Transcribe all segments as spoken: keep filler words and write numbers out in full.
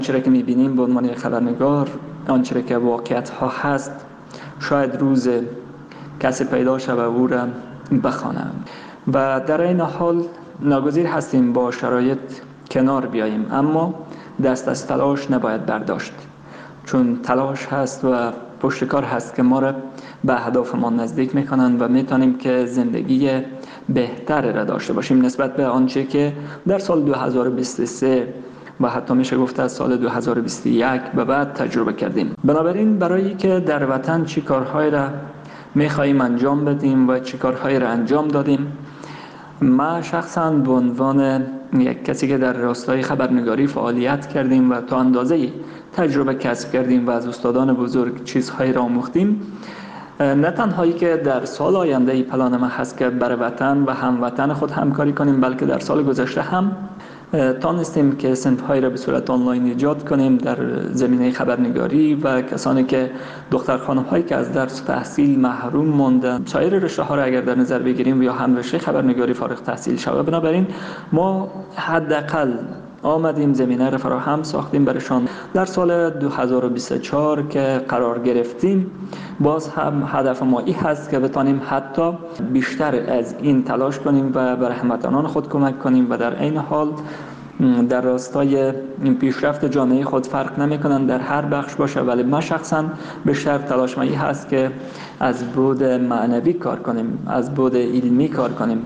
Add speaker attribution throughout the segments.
Speaker 1: آنچه که می‌بینیم به عنوان خبرنگار، آنچه که واقعیت ها هست، شاید روز کسی پیدا شود و او را بخوانم و در این حال ناگزیر هستیم با شرایط کنار بیاییم، اما دست از تلاش نباید برداشت، چون تلاش هست و پشتکار هست که ما را به اهدافمان نزدیک میکنند و میتونیم که زندگی بهتر را داشته باشیم نسبت به آنچه که در سال دو هزار و بیست و سه و حتی میشه گفت از سال دو هزار و بیست و یک به بعد تجربه کردیم. بنابراین برای که در وطن چی کارهای را میخواییم انجام بدیم و چی کارهای را انجام دادیم، ما شخصا به عنوان یک کسی که در راستای خبرنگاری فعالیت کردیم و تا اندازه تجربه کسب کردیم و از استادان بزرگ چیزهایی را آموختیم، نه تنهایی که در سال آینده پلان ما هست که برای وطن و هموطن خود همکاری کنیم، بلکه در سال گذشته هم تانستیم که صنف‌هایی را به صورت آنلاین ایجاد کنیم در زمینه خبرنگاری و کسانی که دختر خانم‌هایی که از درس و تحصیل محروم ماندن، سایر رشته‌ها را اگر در نظر بگیریم یا هم رشته خبرنگاری فارغ تحصیل شود. بنابراین ما حداقل آمدیم زمینه را فراهم ساختیم برشان. در سال دو هزار و بیست و چهار که قرار گرفتیم، باز هم هدف ما این هست که بتانیم حتی بیشتر از این تلاش کنیم و برای هموطنان خود کمک کنیم و در این حال در راستای این پیشرفت جامعه خود فرق نمی‌کنند در هر بخش باشه، ولی ما شخصا بیشتر تلاش ما این هست که از بود معنوی کار کنیم، از بود علمی کار کنیم.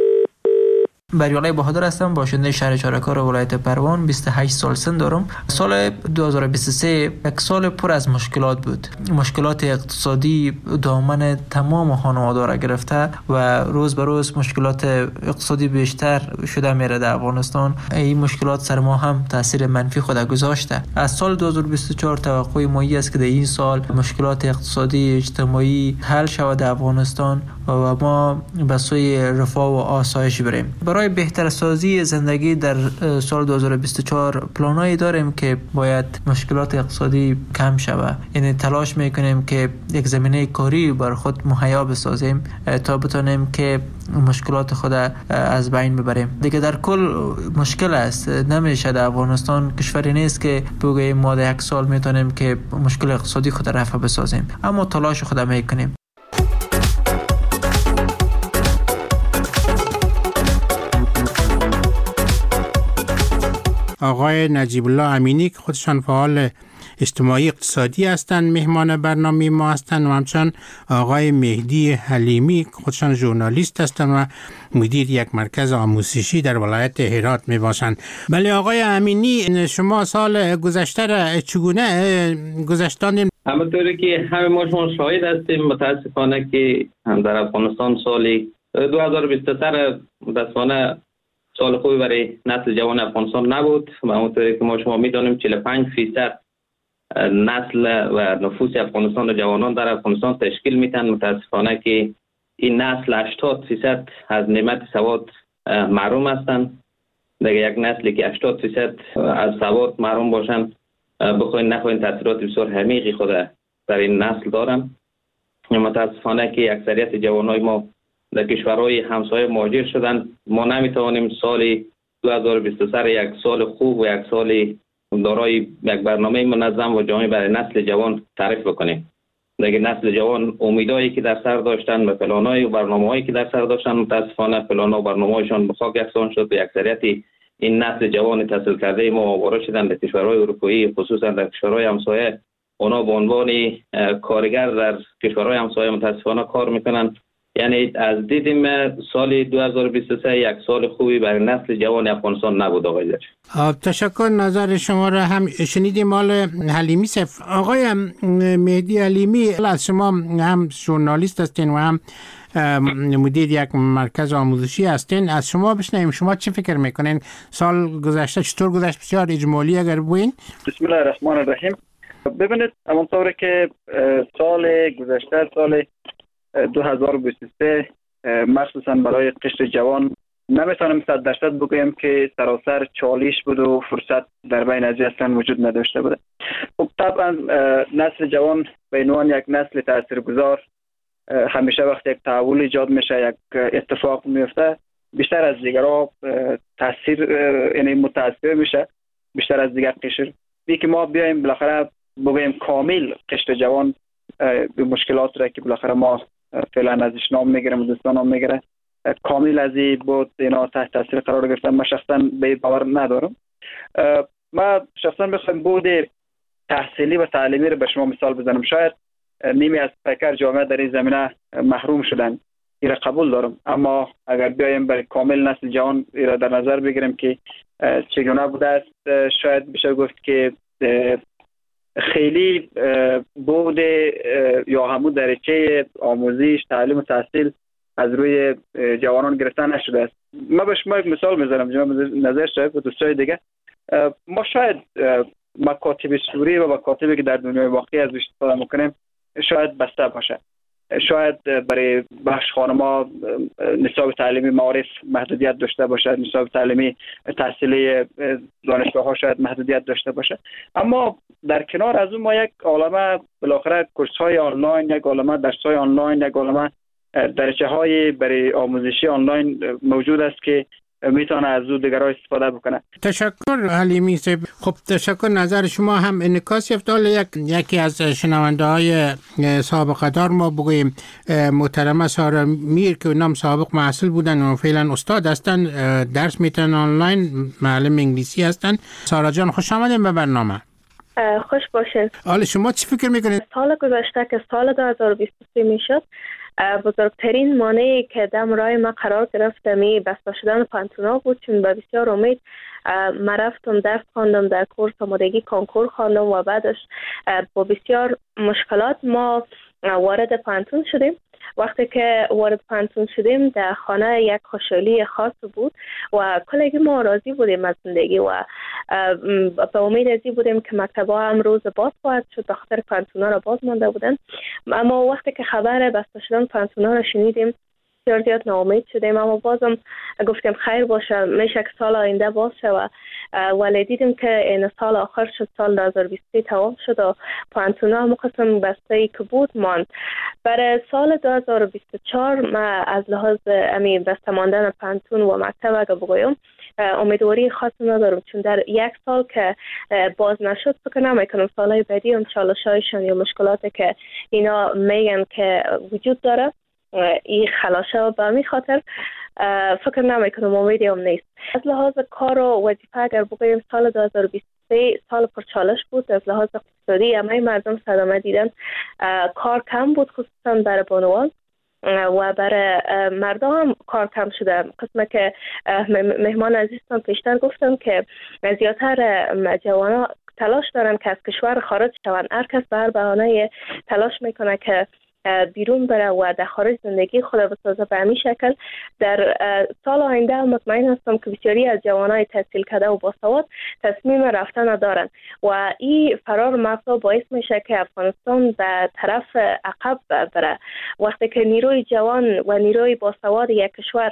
Speaker 2: بریالای بهادر هستم، باشنده شهر چاره‌کار ولایت پروان. بیست و هشت سال سن دارم. سال دو هزار و بیست و سه یک سال پر از مشکلات بود. مشکلات اقتصادی دامن تمام خانواده را گرفته و روز به روز مشکلات اقتصادی بیشتر شده میره در افغانستان. این مشکلات سر ما هم تاثیر منفی خود گذاشته. از سال دو هزار و بیست و چهار توقع ما است که در این سال مشکلات اقتصادی اجتماعی حل شود در افغانستان و ما به سوی رفاه و آسایش بریم. برای بهتر سازی زندگی در سال دو هزار و بیست و چهار پلانایی داریم که باید مشکلات اقتصادی کم شود. یعنی تلاش میکنیم که یک زمینه کاری بر خود مهیا بسازیم تا بتونیم که مشکلات خود از بین ببریم. دیگه در کل مشکل است، نمیشه در افغانستان کشوری نیست که بگوییم ما در یک سال میتونیم که مشکل اقتصادی خود رفع بسازیم، اما تلاش خود میکنیم.
Speaker 3: آقای نجیب الله امینی که خودشان فعال اجتماعی اقتصادی هستند مهمان برنامه ما هستند و همچنین آقای مهدی حلیمی که خودشان ژورنالیست هستند و مدیر یک مرکز آموزشی در ولایت هرات می باشند. بله آقای امینی، شما سال گذشته را چگونه گذشتاندین؟
Speaker 4: همونطوری که همه ما شما شاهد هستیم، متاسفانه که هم در افغانستان سال دو هزار و بیست و سه متاسفانه سال خوبی برای نسل جوان افغانستان نبود و همونطوری که ما شما میدانیم چهل و پنج درصد نسل و نفوس افغانستان و جوانان در افغانستان تشکیل میتن. متاسفانه که این نسل هشتاد درصد از نعمت سواد محروم هستند. دیگه یک نسلی که هشتاد درصد از سواد محروم باشن، بخواین نخواین تاثیرات بسیار عمیقی خود در این نسل دارن. متاسفانه که اکثریت جوانای ما در کشورهای همسایه مهاجر شدن. ما نمیتوانیم سال دو هزار و بیست و سه یک سال خوب و یک سال دارای یک برنامه منظم و جامع برای نسل جوان تعریف بکنیم. دیگه نسل جوان امیدایی که در سر داشتن و پلانای و برنامه‌هایی که در سر داشتن، متاسفانه پلانا و برنامه‌هایشان به خاک یکسان شد و اکثریت این نسل جوان تحصیل کرده ما آواره شدن در کشورهای اروپایی، خصوصا در کشورهای همسایه. اونا به عنوان کارگر در کشورهای همسایه متاسفانه کار میکنن. یعنی از دیدیم سال دو هزار و بیست و سه یک سال خوبی برای نسل جوان افغانستان نبود. آقای داشت
Speaker 3: تشکر، نظر شما را هم شنیدیم. مال حلیمی صف. آقای مهدی حلیمی، از شما هم ژورنالیست هستین و هم مدیر یک مرکز آموزشی هستین، از شما بشنویم شما چه فکر میکنین سال گذشته چطور گذشت؟ بسیار اجمالی اگر بگوین.
Speaker 5: بسم الله الرحمن الرحیم. ببینید همونطور که سال گذشته سال دو هزار و بیست و سه مخصوصا برای قشر جوان نمیتونم صد درصد بگویم که سراسر چالش بود و فرصت در بین از اصلا وجود نداشته بود. خب طبعا نسل جوان به عنوان یک نسل تاثیرگذار همیشه وقتی یک تحول ایجاد میشه، یک اتفاق میفته، بیشتر از دیگرها تاثیر یعنی متاثر میشه، بیشتر از دیگر قشر بی که ما بیایم بالاخره بگویم کامل قشر جوان به مشکلات را که بالاخره ما فعلا ازش نام میگیرم و دوستان نام میگیره کامل از این بود اینا تحت تاثیر قرار گرفتن. من شخصا به باور ندارم. ما شخصا بخوایم بود تحصیلی و تعلیمی رو به شما مثال بزنم، شاید نیمی از پیکر جامعه در این زمینه محروم شدن، این را قبول دارم، اما اگر بیایم برای کامل نسل جوان این را در نظر بگیریم که چگونه بوده است، شاید بشه گفت که خیلی بود یا همون درجه آموزش تعلیم و تحصیل از روی جوانان گرفته نشده است. ما به شما یک مثال میزنم جناب نظر شاید و دوستای دیگه، ما شاید مکاتب سوری و مکاتبی که در دنیای واقعی از استفاده میکنیم شاید بسته باشه، شاید برای بخش خانما نصاب تعلیمی معارف محدودیت داشته باشه، نصاب تعلیمی تحصیلی دانشگاه ها شاید محدودیت داشته باشه، اما در کنار از اون ما یک عالمه بالاخره کورس های آنلاین، یک عالمه درس های آنلاین، یک عالمه درجه های برای آموزشی آنلاین موجود است که میتونه از او دیگرها استفاده بکنه.
Speaker 3: تشکر حلیمی صاحب. خب تشکر. نظر شما هم انعکاس یافت. یک یکی از شنونده های سابقه دار ما بگوییم محترمه سارا میر که نام سابق محصل بودن و فعلا استاد هستن، درس میتونن آنلاین، معلم انگلیسی هستن. سارا جان خوش آمدین به برنامه.
Speaker 6: خوش باشین.
Speaker 3: حالا شما چی فکر میکنید؟
Speaker 6: سال گذشته که سال دو هزار و بیست و سه میشد، بزرگترین مانعی که دم رای ما قرار گرفت می بسته شدن پانتونا بود، چون به بسیار امید ما رفتم درس خواندم، در کورس آمادگی کنکور خواندم و بعدش با بسیار مشکلات ما وارد پانتون شدیم. وقتی که وارد پانتون شدیم در خانه یک خوشحالی خاص بود و کلگی ما راضی بودیم از زندگی و به امید ازی بودیم که مکتبا هم روز باز خواهد شد، به خاطر پانتونا را باز مانده بودن. اما وقتی که خبر بسته شدن پانتونا را شنیدیم بسیار زیاد ناامید شدیم، اما بازم گفتیم خیر باشه، میشه که سال آینده باز شد ولی دیدیم که این سال آخر شد، سال دو هزار و بیست و سه تمام شد و پانتونا هم قسم بسته‌ای که بود ماند. برای سال دو هزار و بیست و چهار ما از لحاظ امی بسته ماندن پانتون و مکتب اگه بگویم امیدواری خاص ندارم، چون در یک سال که باز نشد فکر نمیکنم سالهای بعدی هم چالش‌هایشان یا مشکلاتی که اینا میگن که وجود داره این خلاصه به می خاطر فکر نمی کنم امیدی هم نیست. از لحاظ کار و وظیفه اگر بگویم سال دو هزار و بیست و سه سال پرچالش بود. از لحاظ اقتصادی همه مردم صدمه دیدن، کار کم بود خصوصا برای بانوان و برای مردم هم کار کم شده. قسمه که مهمان عزیزتان پیشتر گفتم که زیادتر جوانا تلاش دارن که از کشور خارج شوند، هر کس به هر بهانه تلاش میکنه که بیرون بره و در خارج زندگی خود بسازه. به همین شکل در سال آینده مطمئن هستم که بسیاری از جوانای تحصیل کرده و باسواد تصمیم رفتن دارن و این فرار مغزا باعث میشه که افغانستان به طرف عقب بره. وقتی که نیروی جوان و نیروی باسواد یک کشور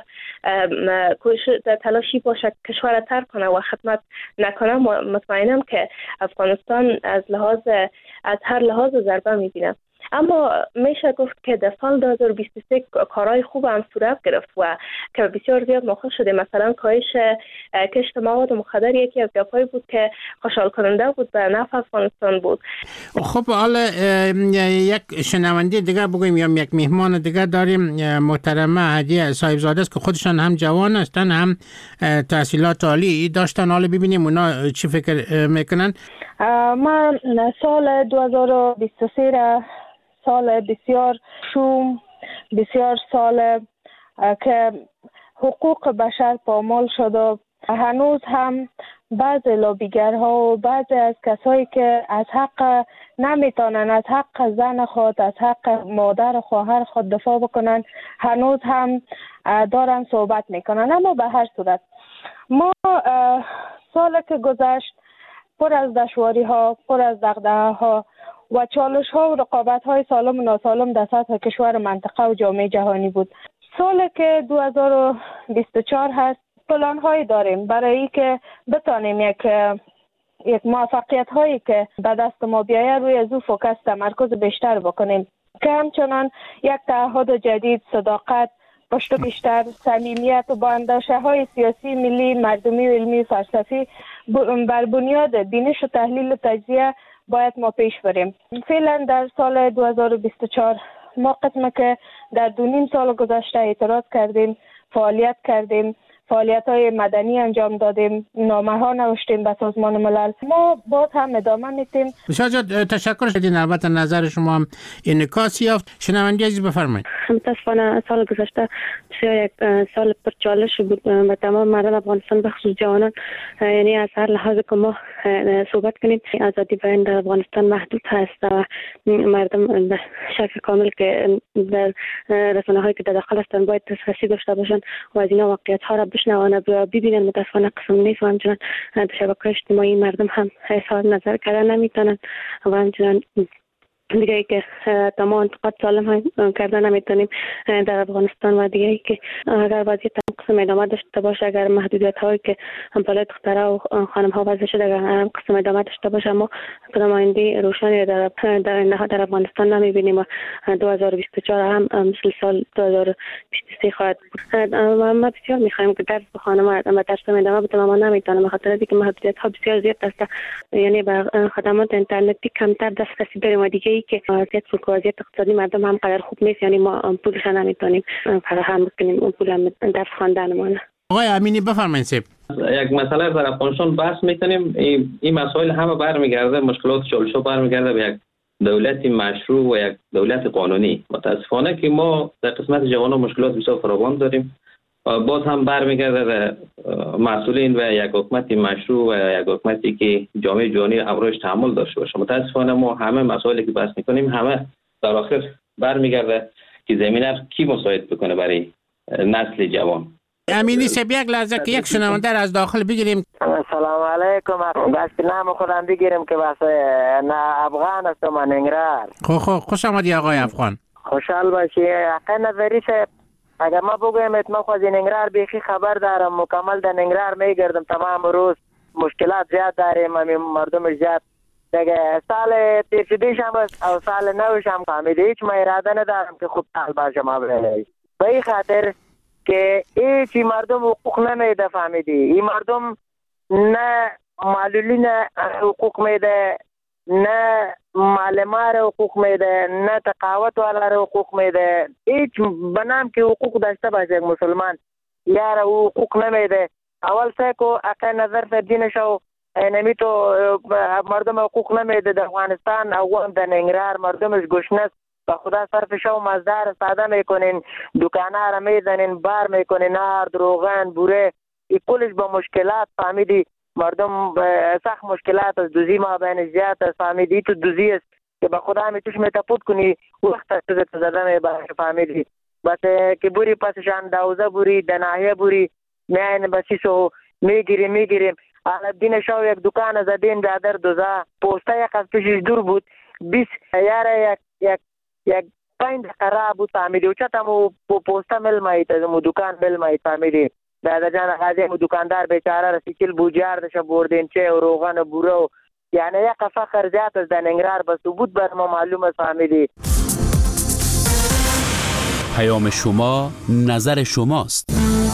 Speaker 6: تلاشی باشه کشور ترک کنه و خدمت نکنه، مطمئنم که افغانستان از لحاظ از هر لحاظ ضربه میبینه. اما میشه گفت که در سال دو هزار و بیست و سه کارهای خوب هم صورت گرفت و که بسیار زیاد مخاطب شده. مثلا کاهش کشت مواد مخدر یکی از گپایی بود که خوشحال کننده بود، به نفع افغانستان بود.
Speaker 3: خب حالا یک شنونده دیگه بگویم یا یک مهمان دیگه داریم، محترمه هدیه صاحبزاده است که خودشان هم جوان هستن هم تحصیلات عالی داشتن. حالا ببینیم اونا چی فکر میکنن.
Speaker 6: من سال دو هزار و بیست و سه را سال بسیار شوم، بسیار سال که حقوق بشر پامال شد و هنوز هم بعضی لابیگرها و بعضی از کسایی که از حق نمیتونن از حق زن خود، از حق مادر خواهر خود دفاع بکنن هنوز هم دارن صحبت میکنن. اما به هر صورت ما سال که گذشت پر از دشواری ها، پر از دغدغه ها و چالش ها و رقابت های سالم و ناسالم در سطح کشور منطقه و جامعه جهانی بود. سال که دو هزار و بیست و چهار هست پلان هایی داریم برای ای که بتانیم یک یک موفقیت هایی که به دست ما بیایه روی از او فوکس تمرکز بیشتر بکنیم که همچنان یک تعهد جدید، صداقت، پشت بیشتر، صمیمیت و با اندیشه های سیاسی، ملی، مردمی و علمی فلسفی بر بنیاد بینش و تحلیل و تجزیه باید ما پیش بریم. فعلا در سال دو هزار و بیست و چهار ما قسمه که در دو نیم سال گذشته اعتراض کردیم، فعالیت کردیم، فعالیت های مدنی انجام دادیم، نامه ها نوشتیم به سازمان ملل. ما باز هم ادامه میتیم.
Speaker 3: بسیار زیاد تشکر شدین. البته نظر شما هم انعکاس یافت. شنونده عزیز بفرمایید.
Speaker 7: متاسفانه سال گذشته بسیار یک سال پرچالش بود به تمام مردم افغانستان، به خصوص جوانان. یعنی از هر لحاظ که ما صحبت کنیم آزادی بیان در افغانستان محدود هست و مردم به شکل کامل که در رسانه هایی که در داخل هستند باید دسترسی داشته باشند و از اینا واقعیت ها را بشنوانه و ببینن. متاسفانه قسم نیست و همچنان در شبکه اجتماعی مردم هم اظهار نظر کردن نمیتونن و همچنان دیگه ای که تمام انتقاد سالم هم کردن نمیتونیم در افغانستان و دیگه ای که اگر وضعیت قسم ادامه داشته باشه، اگر محدودیت هایی که بالای دختره و خانم ها وضع شده اگر قسم ادامه داشته باشه ما نماینده روشنی در در نهاد در افغانستان نمیبینیم و دو هزار و بیست و چهار هم مثل سال دو هزار و بیست و سه خواهد بود. ما بسیار میخوایم که درس بخوانم و درس ادامه بدم اما نمیتونم به خاطر اینکه محدودیت ها بسیار زیاد است. یعنی به خدمات اینترنتی کمتر دسترسی داریم و دیگه ای که وضعیت وضعیت اقتصادی مردم هم قدر خوب نیست، یعنی ما پولش نمیتونیم فراهم کنیم اون پول هم درس خواندنمون.
Speaker 3: آقای امینی بفرمایید. سیب
Speaker 4: یک مسئله در افغانستان بحث میکنیم، این, این مسائل همه برمیگرده، مشکلات چالش‌ها برمیگرده به یک دولت مشروع و یک دولت قانونی. متاسفانه که ما در قسمت جوانان مشکلات بسیار فراوان داریم، باز هم برمیگرده به مسئولین و یک حکومت مشروع و یک حکومتی که جامعه جهانی امروز تحمل داشته باشه. متاسفانه ما همه مسائلی که بحث میکنیم همه در آخر برمیگرده که زمینه کی مساعد بکنه برای نسل جوان.
Speaker 3: امینی سیب یک لحظه که یک شنونده از داخل بگیریم.
Speaker 8: سلام علیکم. بس نام خودم بگیریم که بس نه افغان است من انگرار.
Speaker 3: خو خو خوش آمدی آقای افغان.
Speaker 8: خوشحال باشی. حق نظری صاحب اگر ما بگویم اتما خود ننگرار بیخی خبر دارم، مکمل در ننگرار میگردم تمام روز، مشکلات زیاد داریم، مردم زیاد دیگه سال تیرشدیش هم او سال نوش هم فهمیده هیچ ما اراده ندارم که خوب سال باشم به این خاطر که هیچی مردم حقوق نمیده فهمیدی. این مردم نه معلولین حقوق میده، نه معلمان را حقوق میده، نه تقاوت والا را حقوق میده. هیچ بنام که حقوق داشته باشه مسلمان یار او حقوق نمیده. اول سه که نظر فردین شو نمی تو مردم حقوق نمیده در افغانستان او هم در ننگرهار مردمش گشنه به خدا صرف شو مزدار ساده میکنین، دکانه را میزنین، بار میکنین، نار روغن بوره ای کلش با مشکلات فهمیدی. مردم سخت مشکلات از دوزی ما بین زیاد است فهمیدی. تو دوزی است که به خدا می توش میتپود کنی وقت است تو زده می باشه فهمیدی. بس که بوری پسشان دوزه بوری دناهیه بوری میاین بسی سو میگیریم میگیریم الدین شو یک دکان زدین برادر دوزه پوسته یک از پیشش دور بود بیس یاره یک یک یک پایین خراب بود فهمیدی. و چطمو پوسته مل مایید از مو دکان مل مایید فهمیدی. دادا جان غازی مو دکاندار بیچاره رسیکل بوجار دشه بردین چه و روغن و بورو یعنی یک فخر زیاد از دنگرار بس بود بر ما معلومه فهمیدی.
Speaker 9: پیام شما نظر شماست.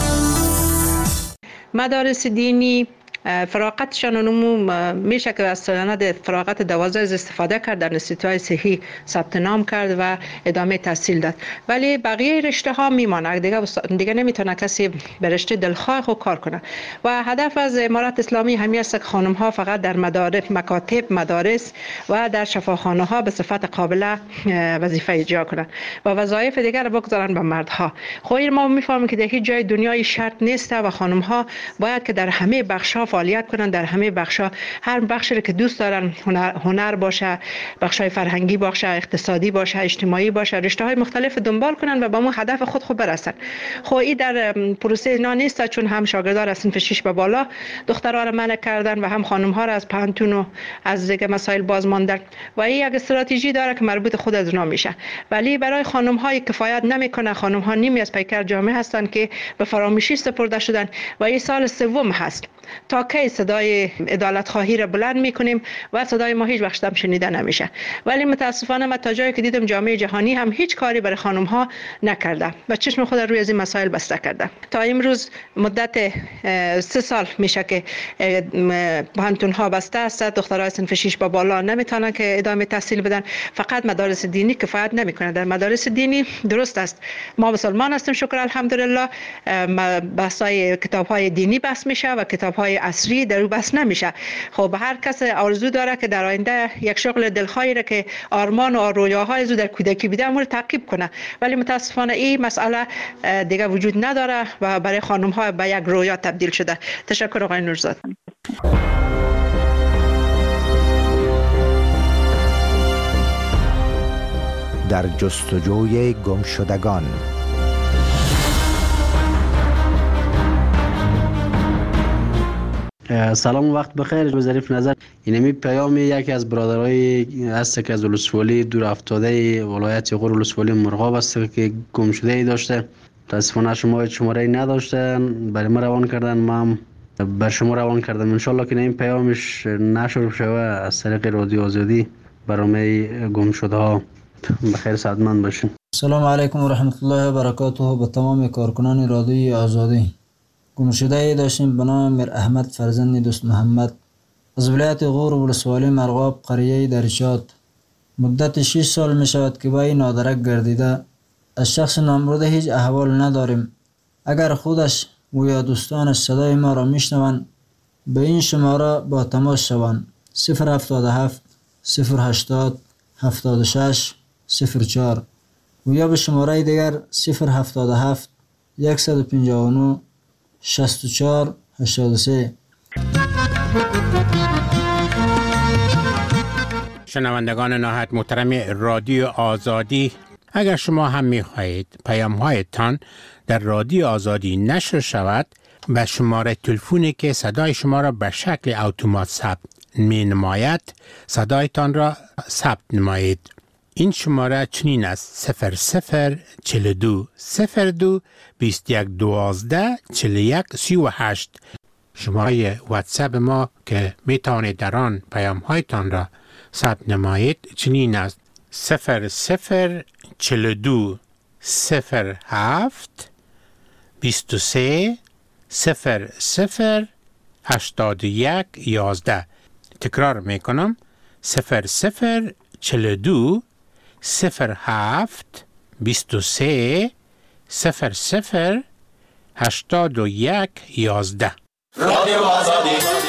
Speaker 10: مدارس دینی فراغتشان نمو میشه که از سند فراغت دوازده استفاده کرد، در انستیتوهای صحی ثبت نام کرد و ادامه تحصیل داد، ولی بقیه رشته ها میمانه دیگه دیگه نمیتونه کسی به رشته دلخواه خود کار کنه. و هدف از امارت اسلامی همین است که خانم ها فقط در مدارس مکاتب مدارس و در شفاخانه ها به صفت قابل وظیفه اجرا کنند و وظایف دیگر را بگذارن به مردها. خب ما میفهمیم که در هیچ جای دنیای شرط نیست و خانم ها باید که در همه بخش ها فعالیت کنن، در همه بخشا هر بخشی که دوست دارن، هنر, هنر باشه، بخشای فرهنگی باشه، اقتصادی باشه، اجتماعی باشه، رشته های مختلف دنبال کنن و به اون هدف خود خود برسن. خب این در پروسه اینا نیست، چون هم شاگردان از صنف شش به بالا دخترها را منع کردن و هم خانم ها را از پانتون و از دیگه مسائل باز ماندن و این یک استراتژی داره که مربوط خود از اونا میشه. ولی برای خانم های کفایت نمیکنه. خانم ها نیمی از پیکر جامعه هستند که به فراموشی سپرده شدن و این سال سوم هست. تا تا کی صدای عدالت خواهی را بلند میکنیم و صدای ما هیچ وقت هم شنیده نمیشه. ولی متاسفانه من تا جایی که دیدم جامعه جهانی هم هیچ کاری برای خانم ها نکرده و چشم خود روی از این مسائل بسته کرده. تا امروز مدت سه سال میشه که پانتون ها بسته است، دخترای صنف شش با بالا نمیتونن که ادامه تحصیل بدن. فقط مدارس دینی کفایت نمیکنه. در مدارس دینی درست است ما مسلمان هستیم شکر الحمدلله، بحثای کتاب های دینی بحث میشه و کتاب های عصری در او بحث نمیشه. خب هر کس آرزو داره که در آینده یک شغل دلخواهی را که آرمان و رویاهای زو در کودکی بوده امور تعقیب کنه، ولی متاسفانه این مسئله دیگه وجود نداره و برای خانم ها به یک رویا تبدیل شده. تشکر آقای نورزاد.
Speaker 11: در جستجوی گمشدگان.
Speaker 12: سلام و وقت بخیر. ظریف نظر اینمی پیام یکی از برادرای هست که از ولسوالی دور افتاده ولایت غور ولسوالی مرغاب است که گم شده ای داشته. متاسفانه شما شماره ای نداشتن، برای ما روان کردن، ما بر شما روان کردم. ان شاء الله که این پیامش نشر بشه از طریق رادیو آزادی برنامه گم شده ها بخیر سعادتمند باشین.
Speaker 13: سلام علیکم و رحمت الله و برکاته. به تمام کارکنان رادیوی آزادی. گمشده ای داشتیم به نام میر احمد فرزند دوست محمد از ولایت غور ولسوالی مرغاب قریه درچات. مدت شش سال می شود که با این نادرک گردیده. از شخص نامبرده هیچ احوال نداریم. اگر خودش و یا دوستانش صدای ما را میشنوند به این شماره با تماس شوند: صفر هفتاد و هفت صفر هشتاد هفتاد و شش صفر چهار و یا به شماره دیگر صفر هفتاد و هفت صد و پنجاه و نه شصت و چهار هشتاد و سه.
Speaker 3: شنوندگان نهایت محترم رادیو آزادی، اگر شما هم می‌خواهید پیام‌هایتان در رادیو آزادی نشر شود، به شماره تلفنی که صدای شما را به شکل اتومات ثبت می‌نماید صدایتان را ثبت نمایید. این شماره چنین است: صفر صفر چهل و دو صفر دو بیست و یک دوازده چهل و یک سی و هشت. شماره واتساپ ما که میتوانید در آن پیام‌هایتان را ثبت نمایید چنین است: صفر صفر چهل و دو صفر هفت بیست و سه صفر صفر هشتاد و یک یازده. تکرار میکنم: صفر صفر چهل و دو صفر هفت بیست و سه صفر صفر هشتاد و یک یازده. رادیو آزادی.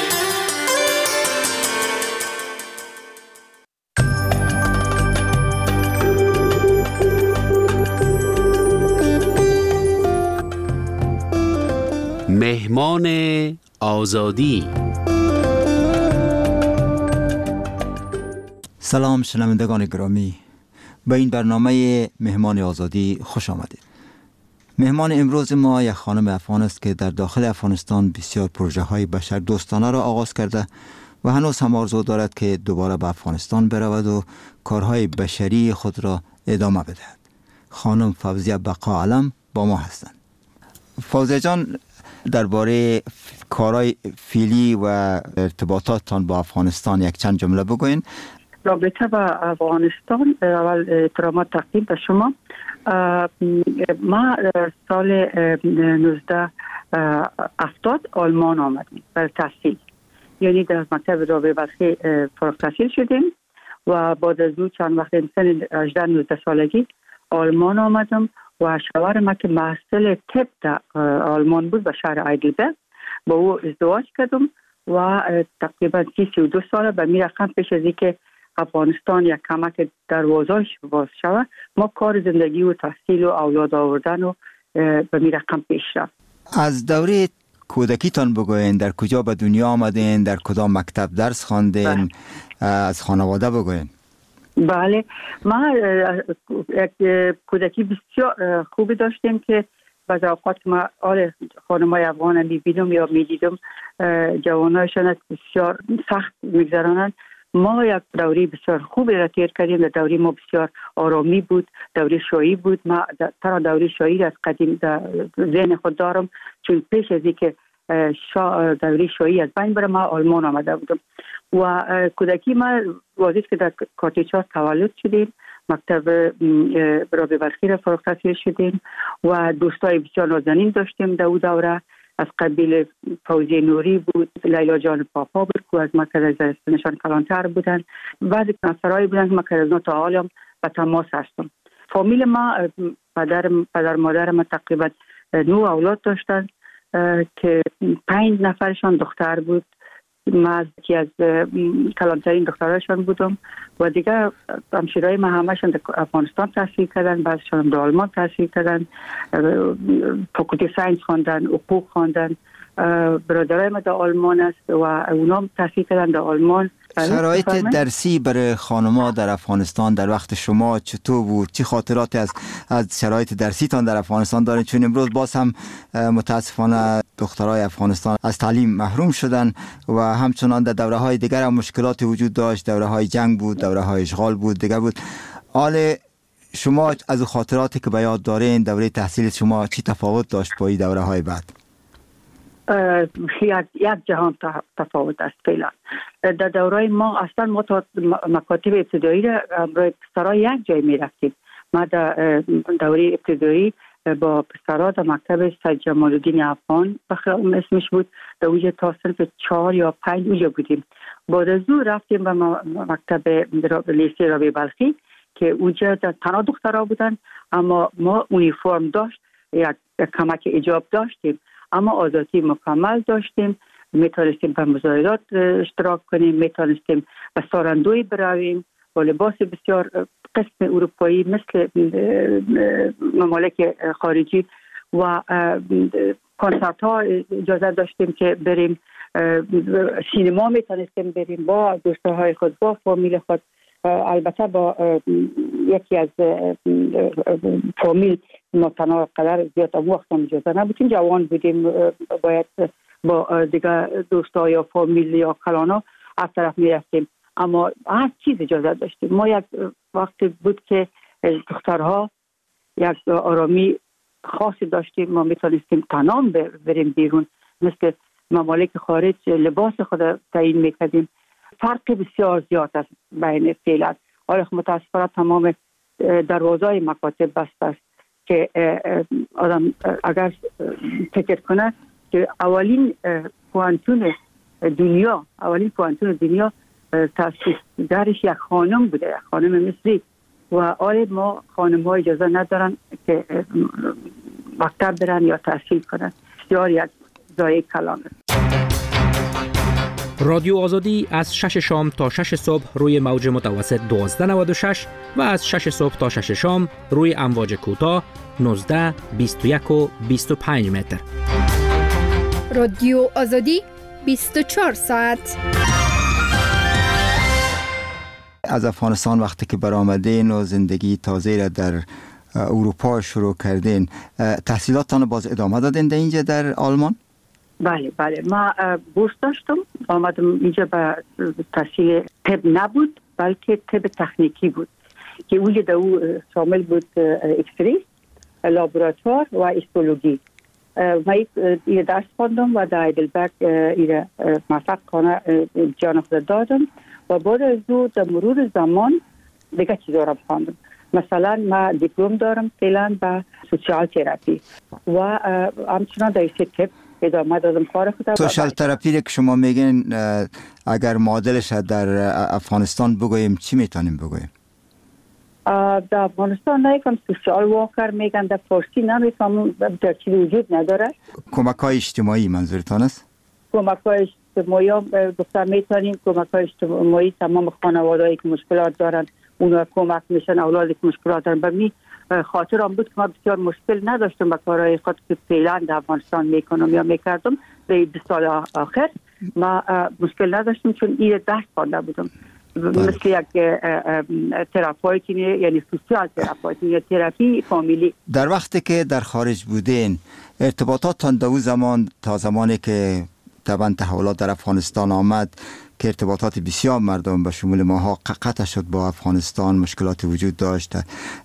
Speaker 9: مهمان آزادی.
Speaker 14: سلام شنوندگان گرامی، به این برنامه مهمان آزادی خوش آمدید. مهمان امروز ما یک خانم افغان است که در داخل افغانستان بسیار پروژه های بشر دوستانه را آغاز کرده و هنوز هم آرزو دارد که دوباره به افغانستان برود و کارهای بشری خود را ادامه بدهد. خانم فوزیه بقا علم با ما هستند. فوزیه جان، درباره کارهای فعلی و ارتباطاتتان با افغانستان یک چند جمله بگوین.
Speaker 15: رابطه با افغانستان، اول احترامات تقدیم به شما. ما سال نوزده هفتاد آلمان آمدیم برای تحصیل، یعنی در مکتب رابعه بلخی فارغ التحصیل شدیم و بعد از او چند وقت سن هجده نوزده سالگی آلمان آمدم و شوهر ما که محصل طب در آلمان بود به شهر هایدلبرگ با او ازدواج کردم و تقریبا سی سی و دو ساله به می رقم پیش از اینکه افغانستان یک کمک دروازه‌اش باز شود ما کار زندگی و تحصیل و اولاد آوردن و به می رقم پیش رفت.
Speaker 14: از دوره کودکیتان بگوین، در کجا به دنیا آمدین، در کدام مکتب درس خواندین، از خانواده بگوین.
Speaker 15: بله، ما یک کودکی بسیار خوبی داشتیم که بعض اوقات ما آل خانمای افغان میبینم یا میدیدم جوانایشان بسیار سخت میگذرانند. ما یک دوره بسیار خوبی را تیر کردیم. در دوره ما بسیار آرامی بود، دوره شایی بود. ما ترا دوره شایی را از قدیم در ذهن خود دارم، چون پیش از اینکه شا دوره شاهی از بین بره، ما آلمان آمده بودم و کودکی ما واضح که در کاتیچا تولد شدیم، مکتب رابعه بلخی را فارغ التحصیل شدیم و دوستای بسیار نازنین داشتیم در اون دوره. از قبیل فوزی نوری بود، لیلا جان پاپا بود که از مرکز زرستانشان کلانتر بودن، بعضی کنسرهایی بودن که من که از اونا تا حالم به تماس هستم. فامیل ما پدر پدر مادر ما تقریبا نو اولاد داشتن که پنج نفرشان دختر بود. من یکی از کلانترین دختراشان بودم و دیگه همشیرای ما همشون در افغانستان تحصیل کردن، بعضشان در آلمان تحصیل کردن، فاکولته ساینس خواندن، حقوق خواندن. برادرای ما در آلمان است و اونا تحصیل کردن در آلمان.
Speaker 14: شرایط درسی برای خانم‌ها در افغانستان در وقت شما چطور بود؟ چه خاطراتی از از شرایط درسیتان در افغانستان دارید؟ چون امروز باز هم متاسفانه دخترای افغانستان از تعلیم محروم شدن و همچنان در دوره‌های دیگر هم مشکلاتی وجود داشت. دوره‌های جنگ بود، دوره‌های اشغال بود، دیگه بود. حال شما از خاطراتی که به یاد دارین دوره تحصیل شما چی تفاوت داشت با این دوره‌های بعد؟
Speaker 15: یک یک جهان تفاوت است فعلا. در دوره ما اصلا ما تا مکاتب ابتدایی را برای پسرها یک جای می رفتیم. ما در دوره ابتدایی با پسرها در مکتب سید جمال الدین افغان اسمش بود، در اونجا تا صنف چهار یا پنج اونجا بودیم. بعد از اون رفتیم به مکتب لیسه رابعه بلخی که اونجا تنها دخترها بودن، اما ما اونیفرم داشت، یک کمک اجاب داشتیم، اما آزادی مکمل داشتیم. میتونستیم به مظاهرات اشتراک کنیم، میتونستیم به ساراندوی برویم با لباس بسیار قسم اروپایی مثل ممالک خارجی و کنسرت ها اجازه داشتیم که بریم، سینما میتونستیم بریم با دوستهای خود، با فامیل خود. البته با یکی از فامیل ما تنها قدر زیاد وقت هم اجازه نبودیم، جوان بودیم، باید با دیگه دوستا یا فامیل یا کلانا از طرف می رفتیم، اما هر چیز اجازه داشتیم. ما یک وقت بود که دخترها یک آرامی خاصی داشتیم، ما میتونستیم تنها بریم بیرون، مثل ممالک خارج لباس خود تعیین میکردیم. فرق بسیار زیاد است بین فعلا. حالا متاسفانه تمام دروازهای مکاتب بسته است که آدم اگر فکر کنه که اولین پوانتون دنیا اولین پوانتون دنیا تاسیس درش یک خانم بوده، یک خانم مصری، و آره ما خانم ها اجازه ندارن که مکتب برن یا تحصیل کنن. بسیار یک ضایع کلام است.
Speaker 16: رادیو آزادی از شش شام تا شش صبح روی موج متوسط دوازده نود و شش و از شش صبح تا شش شام روی امواج کوتاه نوزده، بیست و یک و بیست و پنج متر.
Speaker 17: رادیو آزادی بیست و چهار ساعت.
Speaker 14: از افغانستان وقتی که برآمدین و زندگی تازه را در اروپا شروع کردین، تحصیلاتتان باز ادامه دادین در اینجا در آلمان؟
Speaker 15: بله بله، ما بورس داشتم، آمدم اینجا به تحصیل طب نبود بلکه طب تکنیکی بود که اونجا در او شامل بود اکسری، لابراتوار و هیستولوژی. ما این درس خواندم و در هایدلبرگ این موفق کنه جان خود دادم و بعد از او در مرور زمان دیگه چیزا را خواندم. مثلا ما دیپلم دارم فعلا به سوشال تراپی و همچنان در طب ادامه دادم کار خودم.
Speaker 14: سوشال تراپی که شما میگین اگر معادلش در افغانستان بگوییم چی میتونیم بگوییم؟
Speaker 15: در افغانستان نیکم سوشال واکر میگن، در فارسی نمیفهمم در چی وجود نداره.
Speaker 14: کمک های اجتماعی منظورتان است؟
Speaker 15: کمک های اجتماعی دختر میتونیم کمک های اجتماعی تمام خانوادهایی که مشکلات دارن اونا کمک میشن، اولادی که مشکلات دارن. به می خاطرم بود که ما بسیار مشکل نداشتم با کارهای خود که فعلا در افغانستان میکنم یا میکردم. به بیست سال آخر ما مشکل نداشتم چون این درس خوانده بودم. مثل یک تراپیوتی یعنی سوشال تراپیوتی یا تراپی فامیلی.
Speaker 14: در وقتی که در خارج بودین ارتباطاتتان در اون زمان تا زمانی که طبعا تحولات در افغانستان آمد که ارتباطات بسیار مردم به شمول ماها قطع شد با افغانستان، مشکلات وجود داشت،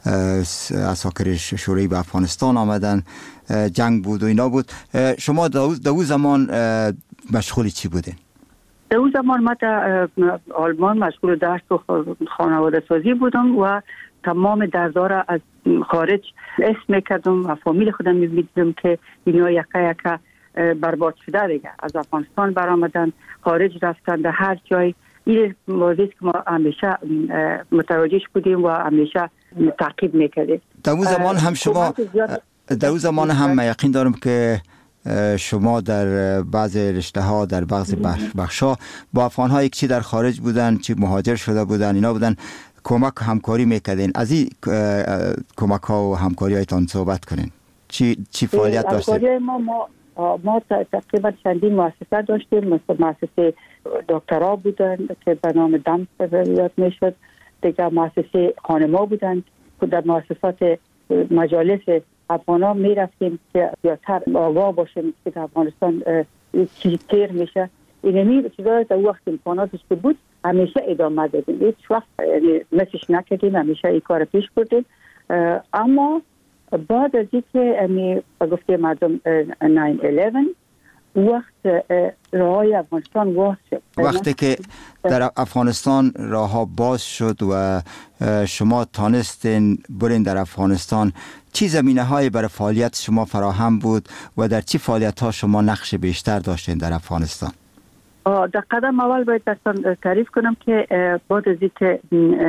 Speaker 14: اساکر شوروی به افغانستان آمدن، جنگ بود و اینا بود. شما در اون زمان مشغول چی بودین؟
Speaker 15: در اون زمان ما در آلمان مشغول درس و خانواده سازی بودم و تمام دردارا از خارج اسم کردم و فامیل خودم می‌دیدم که اینا یکا یکا برباد شده دیگه، از افغانستان برآمدن، خارج رفتن، در هر جای. این موضوعی که ما همیشه متوجهش بودیم و همیشه تعقیب میکردیم.
Speaker 14: در اون زمان هم شما در اون زمان هم یقین دارم که شما در بعض رشته ها، در بعض بخش ها با افغان ها یک چی در خارج بودن، چی مهاجر شده بودن، اینا بودن، کمک همکاری میکردین. از این کمک ها و همکاری هایتان صحبت کنین. چی چی فعالیت داشتید؟
Speaker 15: ما ما ما تقریبا چندین مؤسسه داشتیم. مثل مؤسسه دکترا بودن که به نام دم یاد میشد، دیگه مؤسسه خانما بودن که در مؤسسات مجالس افغانا می رفتیم که زیادتر آوا باشیم که در افغانستان چیزی تیر میشه. اینمی چیزا در وقت امکاناتش که بود همیشه ادامه دادیم، هیچ وقت مثلش نکردیم، همیشه این کار پیش بردیم. اما بعد از اینکه امی گفته مردم ناین الیون وقت راههای افغانستان باز شد،
Speaker 14: وقتی که در افغانستان راهها باز شد و شما تانستین برین در افغانستان، چی زمینه های برای فعالیت شما فراهم بود و در چی فعالیت ها شما نقش بیشتر داشتین در افغانستان؟
Speaker 15: در قدم اول باید دستان تعریف کنم که بعد از اینکه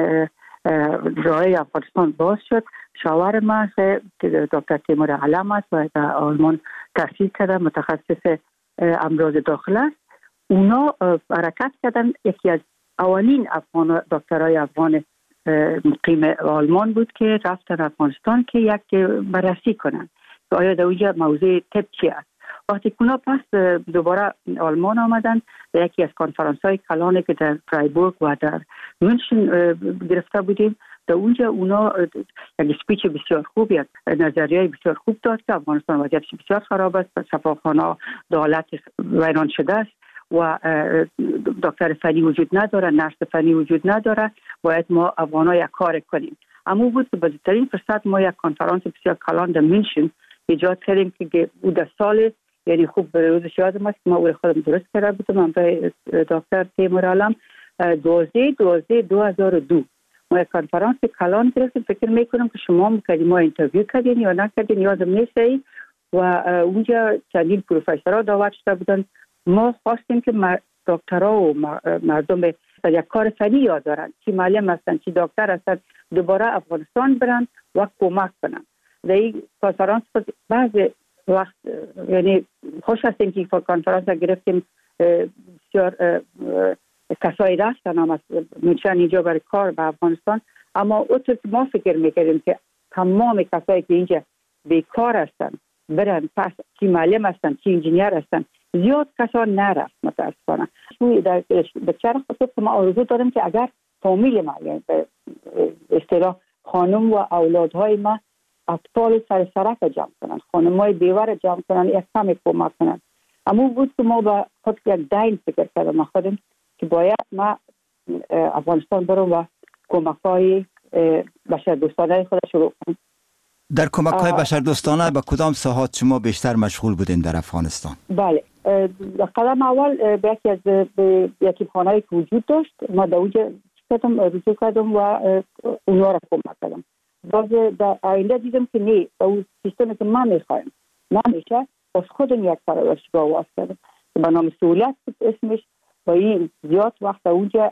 Speaker 15: راههای افغانستان باز شد، شاور ما که دکتر تیمور علم است و در آلمان تحصیل کرده، متخصص امراض داخله است. اونا حرکت کردن. یکی از اولین افغان دکترای افغان مقیم آلمان بود که رفتن افغانستان که یک بررسی کنن که آیا در اونجا موضوع طب چی است. وقتی اونا پس دوباره آلمان آمدن و یکی از کنفرانس های کلانی که در فرایبورگ و در مونشن گرفته بودیم، در اونجا اونا یک سپیچ بسیار خوب، یک نظریه بسیار خوب داد که افغانستان وضعیتش بسیار خراب است، شفاخانه دولت ویران شده است و دکتر فنی وجود نداره، نرس فنی وجود نداره، باید ما افغانا یک کار کنیم. اما بود که بزرگترین فرصت ما یک کنفرانس بسیار کلان در مونشن ایجاد کردیم که او در سال، یعنی خوب به روزش یادم است که ما او خودم درست کرده بودم، من به دکتر تیمور علم دوازده دوازده دو هزار و دو ما یک کنفرانس کلان گرفتیم. فکر میکنم که شما میکردیم، ما اینترویو کردیم یا نکردیم یادم نیست، و اونجا چندین پروفسورها دعوت شده بودن. ما خواستیم که دکترها و مردم یک کار فنی یاد دارن، چی معلم هستن، چی دکتر هستن، دوباره افغانستان برن و کمک کنن. در این کنفرانس بعض وقت یعنی خوش هستیم که کنفرانس گرفتیم، بسیار کسایی رفتن هم از منشن اینجا برای کار به افغانستان. اما اونطور که ما فکر میکردیم که تمام کسایی که اینجا بیکار هستن برن پس، چی معلم هستن، چی انجینیر هستن، زیاد کسا نرفت متاسفانه. در بچه خود که ما آرزو دارم که اگر فامیل ما، یعنی به اصطلاح خانم و اولادهای ما، اطفال سر سرک جمع کنن، خانمای بیوه جمع کنن، یک کمی کمک کنن. اما بود که ما با خود یک دین فکر کردم خودم که باید ما افغانستان برم و کمک های بشردوستانه خود شروع کنم.
Speaker 14: در کمک های بشردوستانه به کدام ساحات شما بیشتر مشغول بودین در افغانستان؟
Speaker 15: بله، در قدم اول به یکی از یتیمخانه‌ای که وجود داشت ما در اونجا کردم، رجوع کردم و اونها را کمک کردم. باز در آینده دیدم که نه، با اون سیستمی که من میخوایم نمیشه، باز خودم یک پرورشگاه واس کردم که به نام سهولت اسمش، با این زیاد وقت اونجا